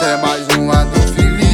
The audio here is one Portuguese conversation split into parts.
é mais uma do Felipe.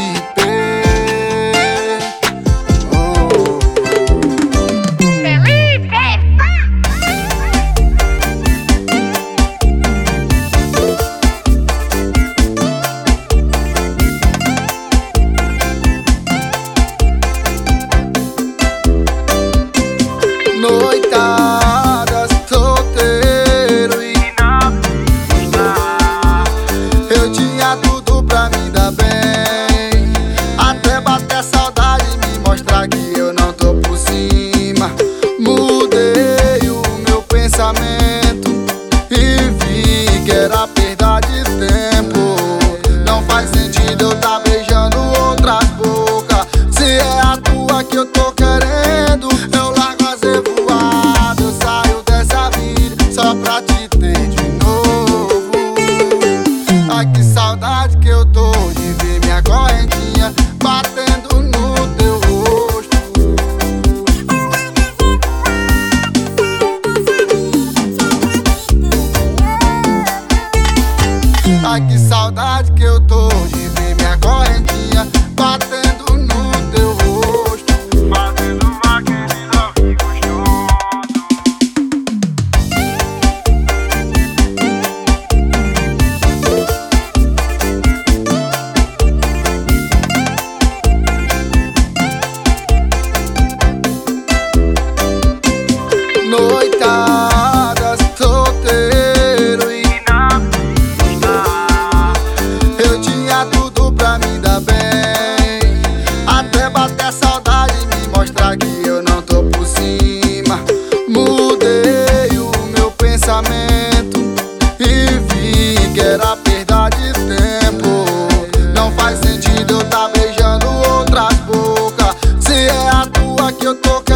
Noitada, solteiro e na pista. Eu tinha tudo pra me dar bem, até bater saudade e me mostrar que eu não tô por cima. Mudei o meu pensamento e vi que era perda de tempo. Não faz sentido eu tá beijando outras bocas, se é a tua que eu tô querendo. Eu largo as revoadas, eu saio dessa vida só pra te ter de novo. Ai, que saudade que eu tô de ver minha correntinha batendo no teu rosto. Ai, que saudade que eu tô de ver minha correntinha batendo no teu rosto. Fazendo aquele love gostoso. Noitada, solteiro e na pista. Eu tinha tudo pra me dar bem, até bater saudade e me mostrar que eu não tô por cima. Mudei o meu pensamento e vi que era perda de tempo. Não faz sentido eu tá beijando outras bocas, se é a tua que eu tô querendo.